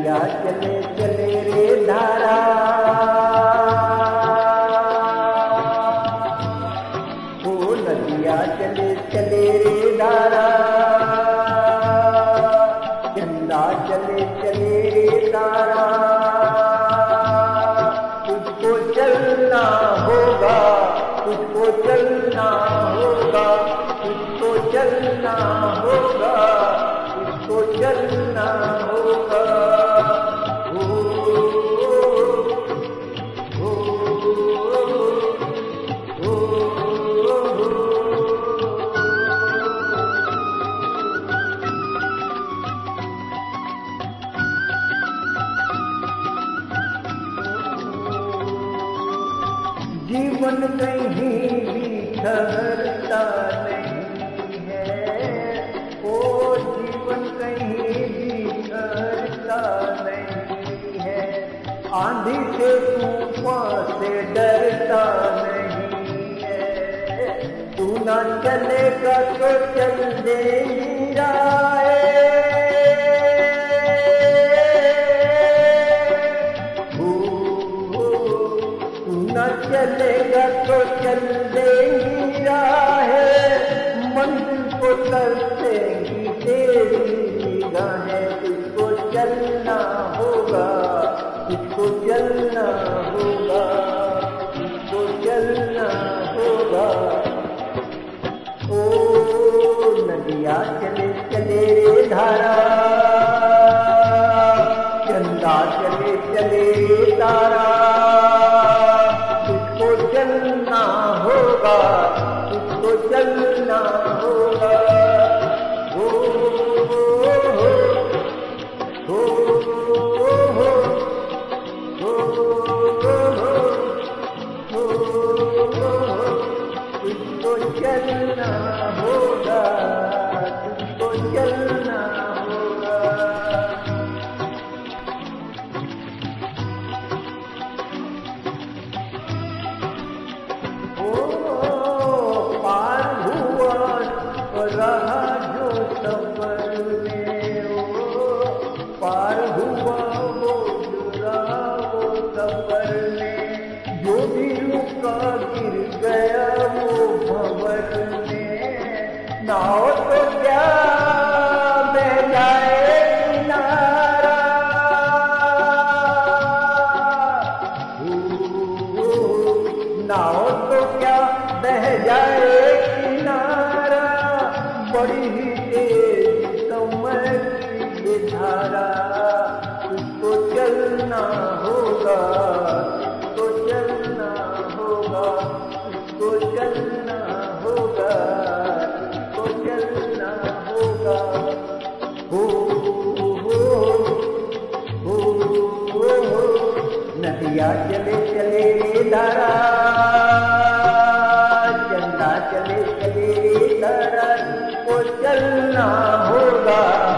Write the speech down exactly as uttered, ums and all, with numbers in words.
नदिया चले चले रे धारा, ओ नदिया चले चले रे धारा, चंदा चले चले रे तारा। तुझको चलना होगा, तुझको चलना होगा, तुझको चलना होगा, तुझको चलना होगा। ओ, ओ, ओ, ओ, जीवन कहीं भी ठहरता नहीं है, ओ जीवन कहीं भी ठहरता नहीं है। आंधी से तूफान से डरता नहीं है, तू ना चलेगा तो चल देगी राहें, न चलेगा तो चल देगी राहें, मंजिल को तरसेगी तेरी निगाहें। तुझको चलना होगा, तुझको चलना होगा, तुझको चलना होगा। ओ नदिया चले चले रे धारा, चंदा चले चले रे तारा। चलना होगा, तुझको चलना होगा। हो हो हो हो हो हो हो, तुझको चलना होगा, तुझको चलना होगा। रहा जो सफर में, ओ पार हुआ वो रहा वो सफर में। जो भी रुका गिर गया वो भंवर में, नाव तो क्या बह जाए किनारा। नाव तो क्या बह जाए किनारा, बड़ी ही तेज समय की धारा। तुझको चलना होगा, तुझको चलना होगा, तुझको चलना होगा, तुझको चलना होगा। हो हो हो हो हो, नदिया चले चले रे धारा, चंदा चले चले रे तारा। तुझको चलना होगा,